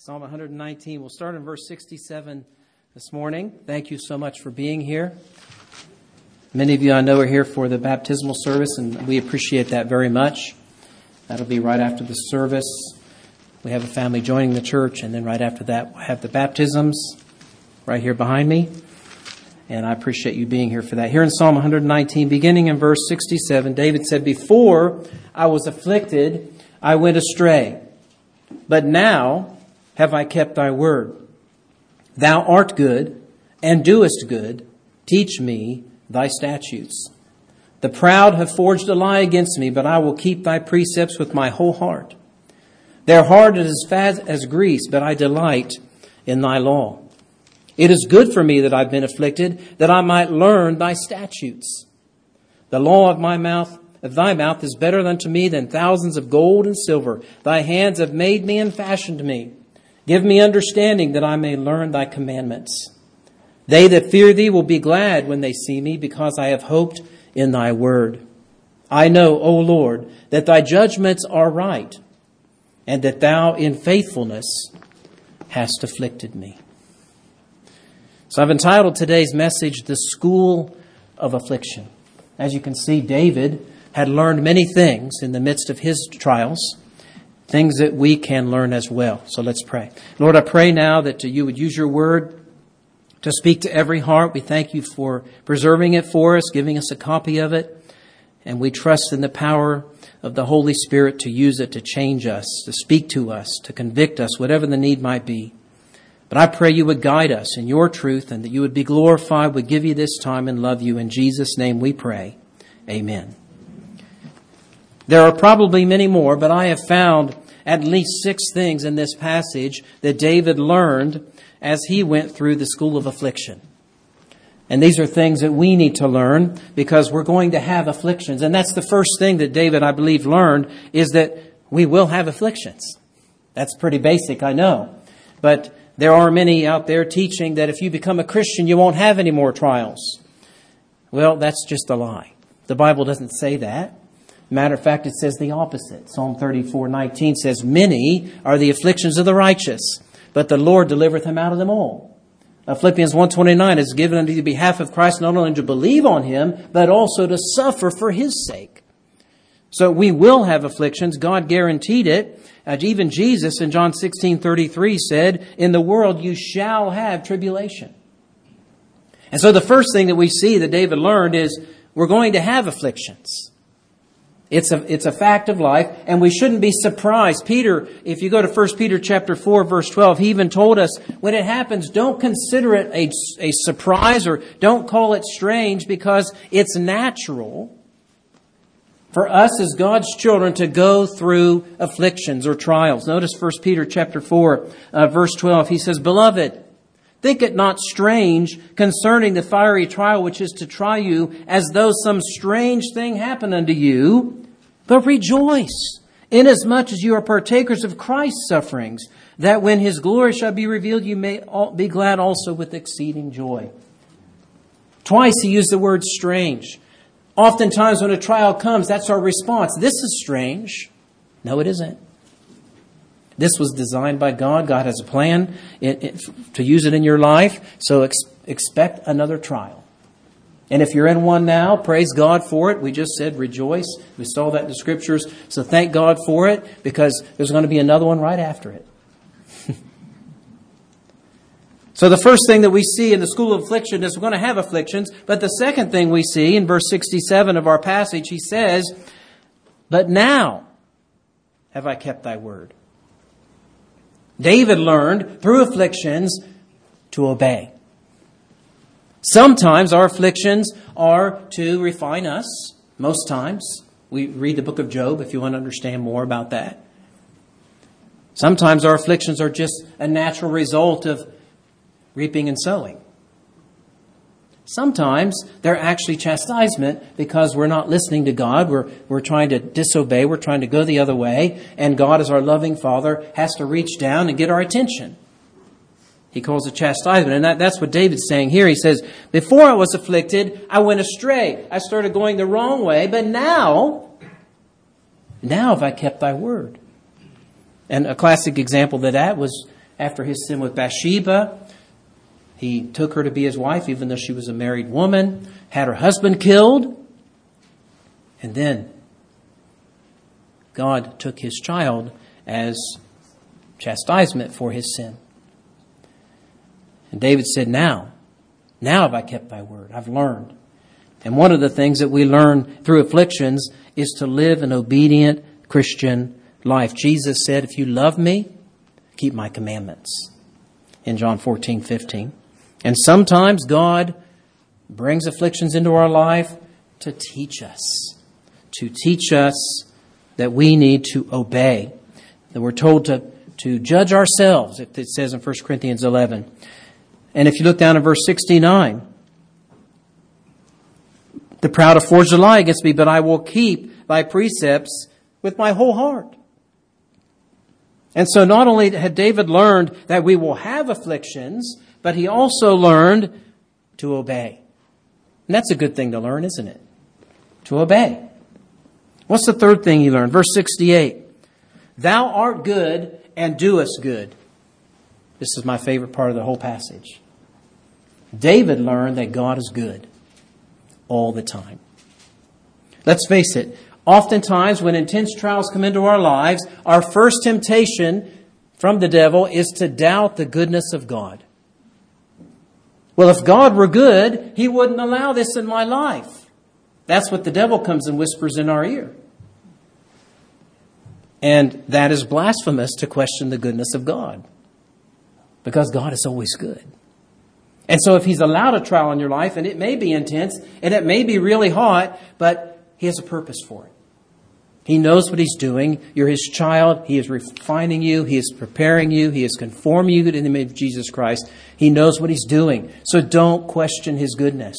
Psalm 119. We'll start in verse 67 this morning. Thank you so much for being here. Many of you I know are here for the baptismal service, and we appreciate that very much. That'll be right after the service. We have a family joining the church, and then right after that we'll have the baptisms right here behind me. And I appreciate you being here for that. Here in Psalm 119, beginning in verse 67, David said, "Before I was afflicted, I went astray. But now have I kept thy word. Thou art good, and doest good. Teach me thy statutes. The proud have forged a lie against me, but I will keep thy precepts with my whole heart. Their heart is as fat as grease, but I delight in thy law. It is good for me that I've been afflicted, that I might learn thy statutes. The law of thy mouth is better unto me than thousands of gold and silver. Thy hands have made me and fashioned me. Give me understanding that I may learn thy commandments. They that fear thee will be glad when they see me, because I have hoped in thy word. I know, O Lord, that thy judgments are right, and that thou in faithfulness hast afflicted me." So I've entitled today's message, "The School of Affliction." As you can see, David had learned many things in the midst of his trials, things that we can learn as well. So let's pray. Lord, I pray now that you would use your word to speak to every heart. We thank you for preserving it for us, giving us a copy of it. And we trust in the power of the Holy Spirit to use it to change us, to speak to us, to convict us, whatever the need might be. But I pray you would guide us in your truth and that you would be glorified. We give you this time and love you. In Jesus' name we pray. Amen. There are probably many more, but I have found at least 6 things in this passage that David learned as he went through the school of affliction. And these are things that we need to learn because we're going to have afflictions. And that's the first thing that David, I believe, learned is that we will have afflictions. That's pretty basic, I know. But there are many out there teaching that if you become a Christian, you won't have any more trials. Well, that's just a lie. The Bible doesn't say that. Matter of fact, it says the opposite. Psalm 34:19 says, "Many are the afflictions of the righteous, but the Lord delivereth him out of them all." Philippians 1:29 is given unto the behalf of Christ not only to believe on him, but also to suffer for his sake. So we will have afflictions. God guaranteed it. Even Jesus in John 16:33 said, "In the world you shall have tribulation." And so the first thing that we see that David learned is we're going to have afflictions. It's a fact of life, and we shouldn't be surprised. Peter, if you go to 1 Peter chapter 4, verse 12, he even told us when it happens, don't consider it a surprise or don't call it strange because it's natural for us as God's children to go through afflictions or trials. Notice 1 Peter chapter 4, verse 12. He says, "Beloved, think it not strange concerning the fiery trial which is to try you, as though some strange thing happened unto you. But rejoice, inasmuch as you are partakers of Christ's sufferings, that when his glory shall be revealed, you may be glad also with exceeding joy." Twice he used the word strange. Oftentimes when a trial comes, that's our response. This is strange. No, it isn't. This was designed by God. God has a plan to use it in your life. So expect another trial. And if you're in one now, praise God for it. We just said rejoice. We saw that in the scriptures. So thank God for it because there's going to be another one right after it. So the first thing that we see in the school of affliction is we're going to have afflictions. But the second thing we see in verse 67 of our passage, he says, "But now have I kept thy word." David learned through afflictions to obey. Sometimes our afflictions are to refine us. Most times. We read the book of Job if you want to understand more about that. Sometimes our afflictions are just a natural result of reaping and sowing. Sometimes they're actually chastisement because we're not listening to God. We're trying to disobey. We're trying to go the other way. And God, as our loving Father, has to reach down and get our attention. He calls it chastisement. And that's what David's saying here. He says, "Before I was afflicted, I went astray. I started going the wrong way. But now have I kept thy word." And a classic example of that was after his sin with Bathsheba. He took her to be his wife, even though she was a married woman, had her husband killed. And then God took his child as chastisement for his sin. And David said, now have I kept thy word. I've learned. And one of the things that we learn through afflictions is to live an obedient Christian life. Jesus said, if you love me, keep my commandments. In John 14:15. And sometimes God brings afflictions into our life to teach us. To teach us that we need to obey. That we're told to judge ourselves, it says in 1 Corinthians 11. And if you look down at verse 69, the proud have forged a lie against me, but I will keep thy precepts with my whole heart. And so not only had David learned that we will have afflictions, but he also learned to obey. And that's a good thing to learn, isn't it? To obey. What's the third thing he learned? Verse 68. Thou art good and doest good. This is my favorite part of the whole passage. David learned that God is good all the time. Let's face it. Oftentimes when intense trials come into our lives, our first temptation from the devil is to doubt the goodness of God. Well, if God were good, he wouldn't allow this in my life. That's what the devil comes and whispers in our ear. And that is blasphemous to question the goodness of God. Because God is always good. And so if he's allowed a trial in your life, and it may be intense, and it may be really hot, but he has a purpose for it. He knows what he's doing. You're his child. He is refining you. He is preparing you. He is conforming you to the image of Jesus Christ. He knows what he's doing. So don't question his goodness.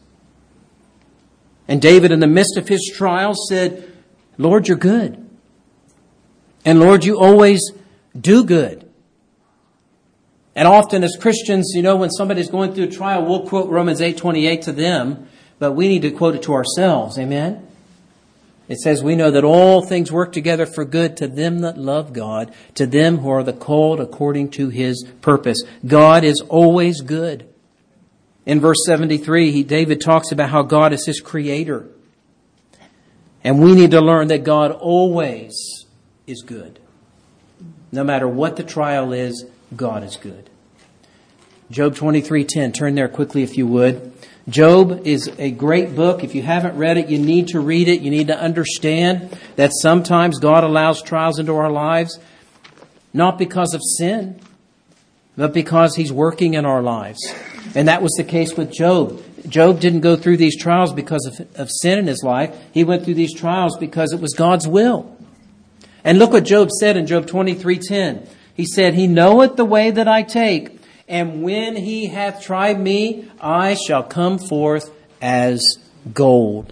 And David, in the midst of his trials, said, Lord, you're good. And Lord, you always do good. And often as Christians, when somebody's going through a trial, we'll quote Romans 8:28 to them, but we need to quote it to ourselves. Amen? It says, we know that all things work together for good to them that love God, to them who are the called according to his purpose. God is always good. In verse 73, David talks about how God is his creator. And we need to learn that God always is good. No matter what the trial is, God is good. Job 23:10. Turn there quickly if you would. Job is a great book. If you haven't read it, you need to read it. You need to understand that sometimes God allows trials into our lives, not because of sin, but because he's working in our lives. And that was the case with Job. Job didn't go through these trials because of sin in his life. He went through these trials because it was God's will. And look what Job said in Job 23:10. He said, He knoweth the way that I take, and when he hath tried me, I shall come forth as gold.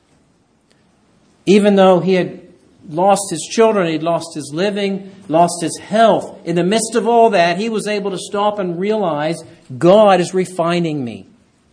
Even though he had lost his children, he'd lost his living, lost his health, in the midst of all that, he was able to stop and realize God is refining me.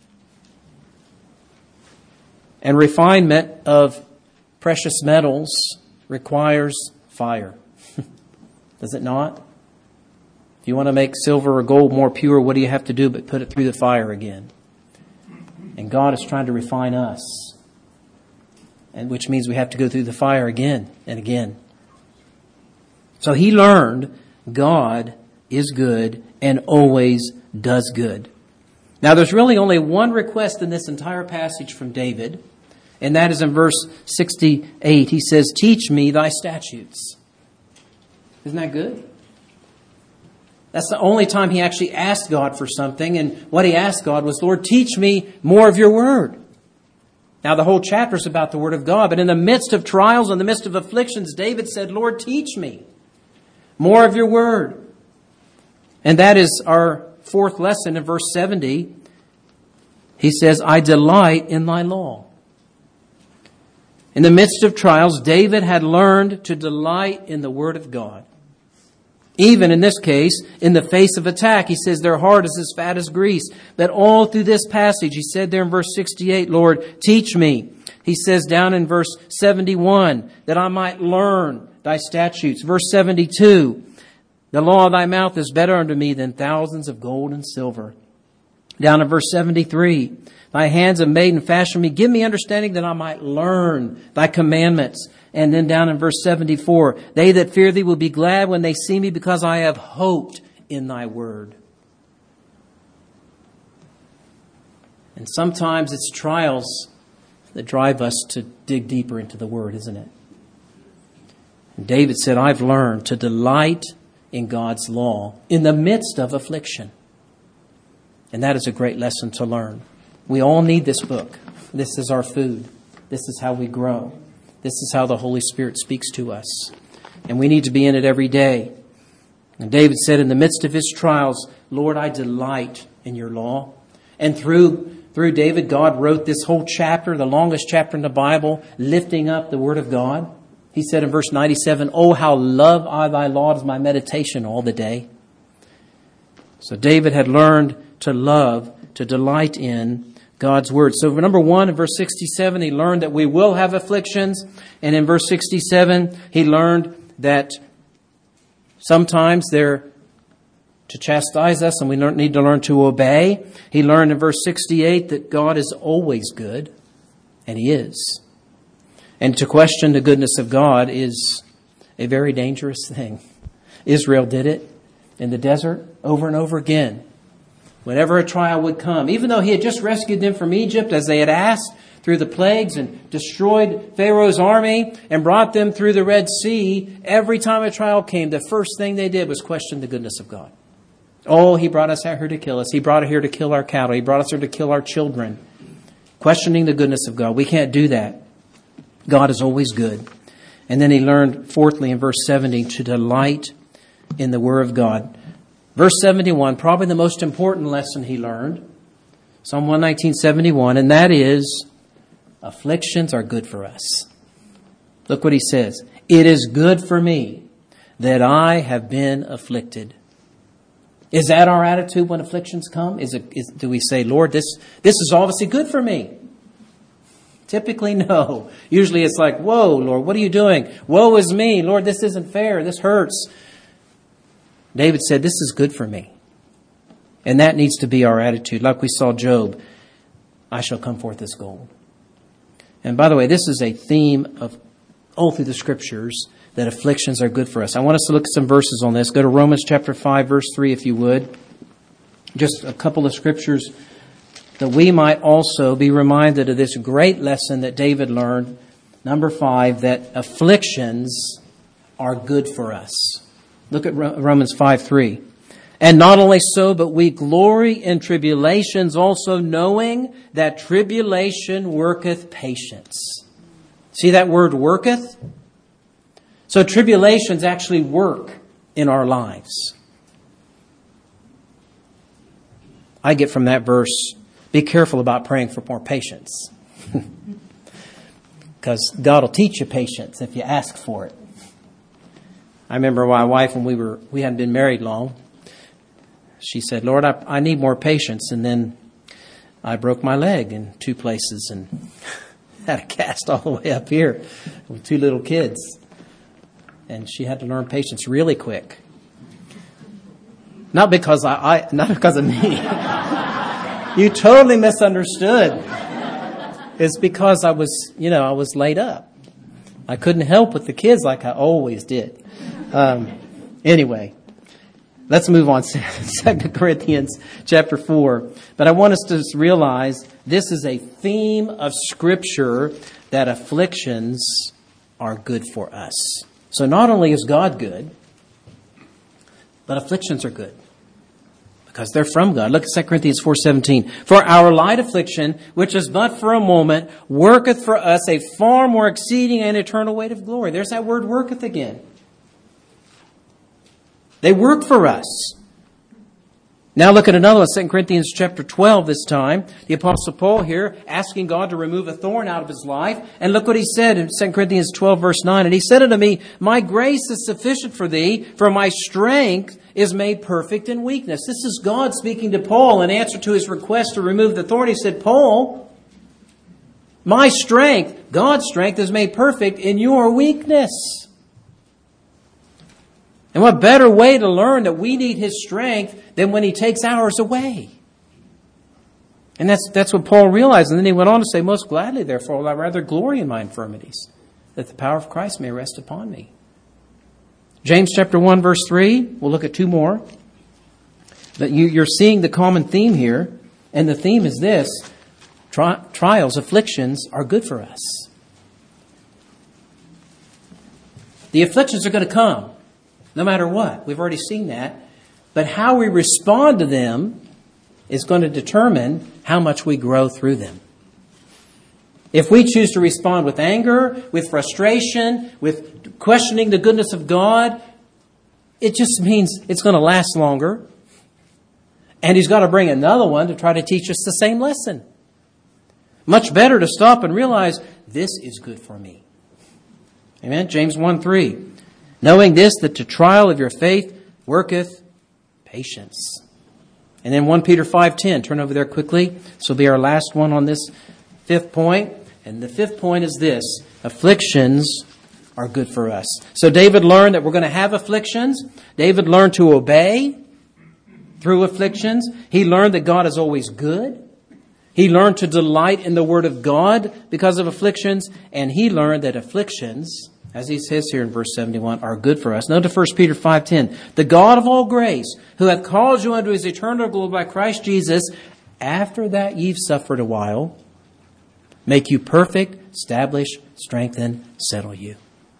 And refinement of precious metals requires fire. Does it not? If you want to make silver or gold more pure, what do you have to do but put it through the fire again? And God is trying to refine us. And which means we have to go through the fire again and again. So he learned God is good and always does good. Now there's really only one request in this entire passage from David, and that is in verse 68. He says, teach me thy statutes. Isn't that good? That's the only time he actually asked God for something. And what he asked God was, Lord, teach me more of your word. Now, the whole chapter is about the word of God. But in the midst of trials, in the midst of afflictions, David said, Lord, teach me more of your word. And that is our fourth lesson in verse 70. He says, I delight in thy law. In the midst of trials, David had learned to delight in the word of God. Even in this case, in the face of attack, he says their heart is as fat as grease. That all through this passage, he said there in verse 68, Lord, teach me. He says down in verse 71, that I might learn thy statutes. Verse 72, The law of thy mouth is better unto me than thousands of gold and silver. Down in verse 73, thy hands have made and fashioned me. Give me understanding that I might learn thy commandments. And then down in verse 74, they that fear thee will be glad when they see me, because I have hoped in thy word. And sometimes it's trials that drive us to dig deeper into the word, isn't it? And David said, I've learned to delight in God's law in the midst of affliction. And that is a great lesson to learn. We all need this book. This is our food. This is how we grow. This is how the Holy Spirit speaks to us. And we need to be in it every day. And David said in the midst of his trials, Lord, I delight in your law. And through David, God wrote this whole chapter, the longest chapter in the Bible, lifting up the Word of God. He said in verse 97, oh, how love I thy law is my meditation all the day. So David had learned to love, to delight in God's Word. So number one, in verse 67, he learned that we will have afflictions. And in verse 67, he learned that sometimes they're to chastise us and we need to learn to obey. He learned in verse 68 that God is always good, and He is. And to question the goodness of God is a very dangerous thing. Israel did it in the desert over and over again. Whenever a trial would come, even though He had just rescued them from Egypt as they had asked through the plagues and destroyed Pharaoh's army and brought them through the Red Sea, every time a trial came, the first thing they did was question the goodness of God. Oh, He brought us out here to kill us. He brought us here to kill our cattle. He brought us here to kill our children. Questioning the goodness of God. We can't do that. God is always good. And then he learned, fourthly, in verse 70, to delight in the Word of God. Verse 71, probably the most important lesson he learned. Psalm 119:71, and that is, afflictions are good for us. Look what he says. It is good for me that I have been afflicted. Is that our attitude when afflictions come? Do we say, Lord, this is obviously good for me? Typically, no. Usually it's like, whoa, Lord, what are you doing? Woe is me. Lord, this isn't fair. This hurts. David said, this is good for me. And that needs to be our attitude. Like we saw Job, I shall come forth as gold. And by the way, this is a theme of all through the Scriptures, that afflictions are good for us. I want us to look at some verses on this. Go to Romans chapter 5, verse 3, if you would. Just a couple of scriptures that we might also be reminded of this great lesson that David learned. Number 5, that afflictions are good for us. Look at Romans 5:3. And not only so, but we glory in tribulations also, knowing that tribulation worketh patience. See that word worketh? So tribulations actually work in our lives. I get from that verse, be careful about praying for more patience. Because God will teach you patience if you ask for it. I remember my wife, when we hadn't been married long, she said, Lord, I need more patience. And then I broke my leg in 2 places and had a cast all the way up here with 2 little kids. And she had to learn patience really quick. Not because not because of me. You totally misunderstood. It's because I was laid up. I couldn't help with the kids like I always did. Anyway, let's move on. 2 Corinthians chapter 4. But I want us to realize this is a theme of Scripture, that afflictions are good for us. So not only is God good, but afflictions are good because they're from God. Look at 2 Corinthians 4:17. For our light affliction, which is but for a moment, worketh for us a far more exceeding and eternal weight of glory. There's that word worketh again. They work for us. Now look at another one, 2 Corinthians chapter 12 this time. The Apostle Paul here asking God to remove a thorn out of his life. And look what he said in 2 Corinthians 12 verse 9. And he said unto me, my grace is sufficient for thee, for my strength is made perfect in weakness. This is God speaking to Paul in answer to his request to remove the thorn. He said, Paul, my strength, God's strength, is made perfect in your weakness. And what better way to learn that we need His strength than when He takes ours away? And that's what Paul realized. And then he went on to say, most gladly, therefore, will I rather glory in my infirmities, that the power of Christ may rest upon me. James chapter 1, verse 3. We'll look at two more. That you're seeing the common theme here. And the theme is this. Trials, afflictions are good for us. The afflictions are going to come, no matter what. We've already seen that. But how we respond to them is going to determine how much we grow through them. If we choose to respond with anger, with frustration, with questioning the goodness of God, it just means it's going to last longer. And He's got to bring another one to try to teach us the same lesson. Much better to stop and realize this is good for me. Amen. James 1:3. Knowing this, that the trial of your faith worketh patience. And then 1 Peter 5:10. Turn over there quickly. This will be our last one on this fifth point. And the fifth point is this. Afflictions are good for us. So David learned that we're going to have afflictions. David learned to obey through afflictions. He learned that God is always good. He learned to delight in the Word of God because of afflictions. And he learned that afflictions, as he says here in verse 71, are good for us. Note to 1 Peter 5:10. The God of all grace, who hath called you unto His eternal glory by Christ Jesus, after that ye've suffered a while, make you perfect, establish, strengthen, settle you.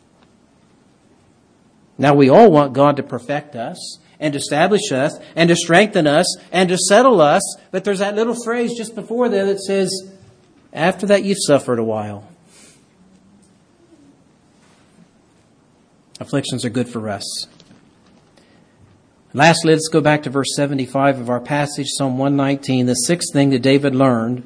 Now we all want God to perfect us and to establish us and to strengthen us and to settle us. But there's that little phrase just before there that says, after that you've suffered a while. Afflictions are good for us. Lastly, let's go back to verse 75 of our passage, Psalm 119. The sixth thing that David learned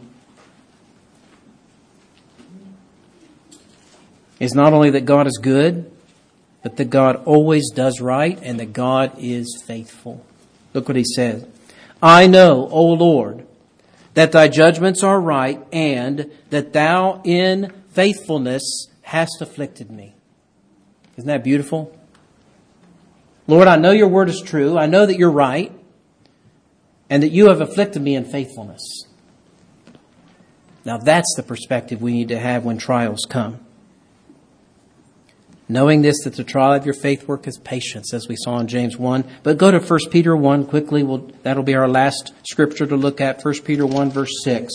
is not only that God is good, but that God always does right and that God is faithful. Look what he says. I know, O Lord, that thy judgments are right and that thou in faithfulness hast afflicted me. Isn't that beautiful? Lord, I know your word is true. I know that you're right and that you have afflicted me in faithfulness. Now that's the perspective we need to have when trials come. Knowing this, that the trial of your faith worketh patience, as we saw in James 1. But go to 1 Peter 1 quickly. That'll be our last scripture to look at. 1 Peter 1, verse 6.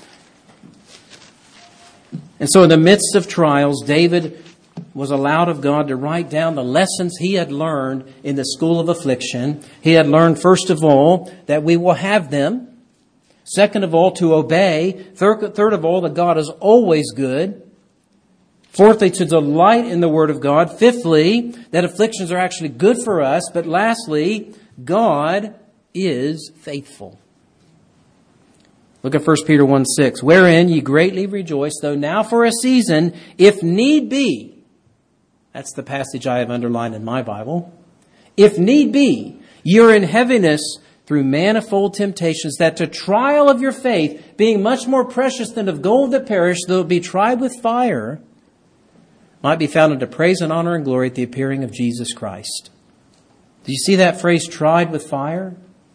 And so in the midst of trials, David was allowed of God to write down the lessons he had learned in the school of affliction. He had learned, first of all, that we will have them. Second of all, to obey. Third of all, that God is always good. Fourthly, to delight in the Word of God. Fifthly, that afflictions are actually good for us. But lastly, God is faithful. Look at 1 Peter 1:6. Wherein ye greatly rejoice, though now for a season, if need be. That's the passage I have underlined in my Bible. If need be, ye are in heaviness through manifold temptations, that the trial of your faith, being much more precious than of gold that perish, though it be tried with fire, might be found unto praise and honor and glory at the appearing of Jesus Christ. Do you see that phrase, tried with fire?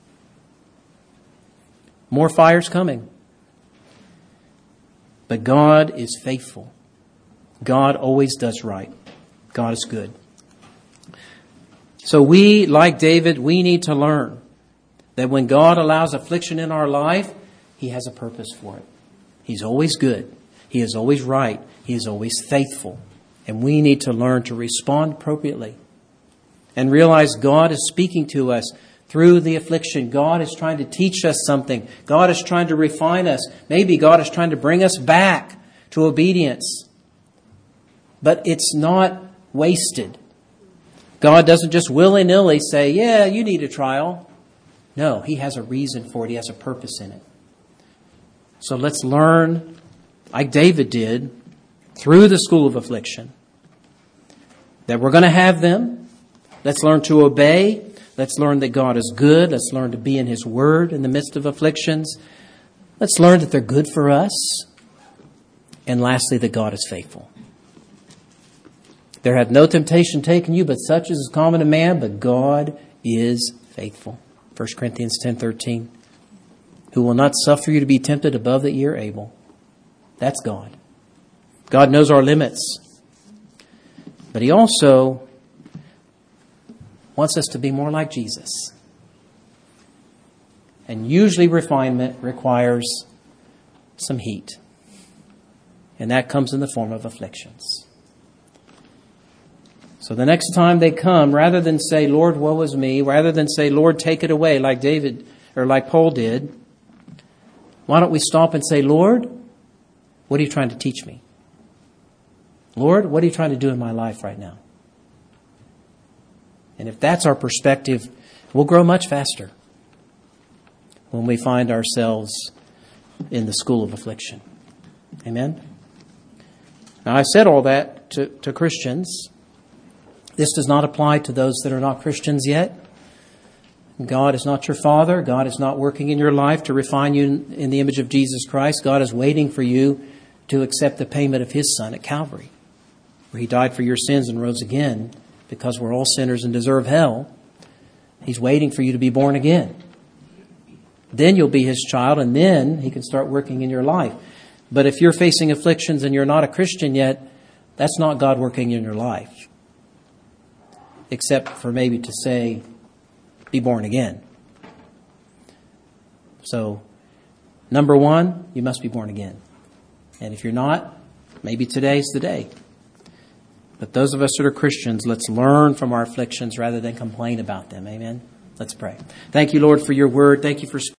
More fire's coming. But God is faithful. God always does right. God is good. So we, like David, we need to learn that when God allows affliction in our life, He has a purpose for it. He's always good. He is always right. He is always faithful. And we need to learn to respond appropriately and realize God is speaking to us through the affliction. God is trying to teach us something. God is trying to refine us. Maybe God is trying to bring us back to obedience. But it's not wasted. God doesn't just willy-nilly say, yeah, you need a trial. No, He has a reason for it. He has a purpose in it. So let's learn, like David did, through the school of affliction, that we're going to have them. Let's learn to obey. Let's learn that God is good. Let's learn to be in His Word in the midst of afflictions. Let's learn that they're good for us. And lastly, that God is faithful. There hath no temptation taken you, but such as is common to man, but God is faithful. 1 Corinthians 10:13. Who will not suffer you to be tempted above that ye are able. That's God. God knows our limits. But He also wants us to be more like Jesus. And usually refinement requires some heat. And that comes in the form of afflictions. So the next time they come, rather than say, Lord, woe is me, rather than say, Lord, take it away, like David or like Paul did, why don't we stop and say, Lord, what are you trying to teach me? Lord, what are you trying to do in my life right now? And if that's our perspective, we'll grow much faster when we find ourselves in the school of affliction. Amen? Now, I said all that to Christians. This does not apply to those that are not Christians yet. God is not your Father. God is not working in your life to refine you in the image of Jesus Christ. God is waiting for you to accept the payment of His Son at Calvary, where He died for your sins and rose again because we're all sinners and deserve hell. He's waiting for you to be born again. Then you'll be His child, and then He can start working in your life. But if you're facing afflictions and you're not a Christian yet, that's not God working in your life. Except for maybe to say, be born again. So, number one, you must be born again. And if you're not, maybe today's the day. But those of us that are Christians, let's learn from our afflictions rather than complain about them. Amen? Let's pray. Thank you, Lord, for your word. Thank you for